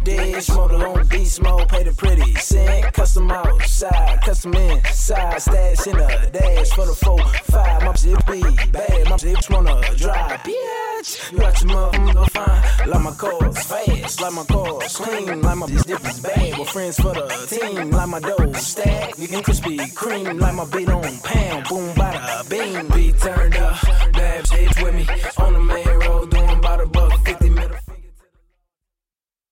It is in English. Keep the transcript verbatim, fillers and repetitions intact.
Dish, motor on beast mode, pay the pretty. Send custom outside, custom inside. Stash in the dash for the four, five. My shit be bad, my shit wanna drive. Bitch, you got your motherfucker fine. Like my cars fast, like my cars clean. Like my bitch dip is bad, with friends for the team. Like my dough stack, getting crispy cream. Like my beat on pound, boom, bada, bing,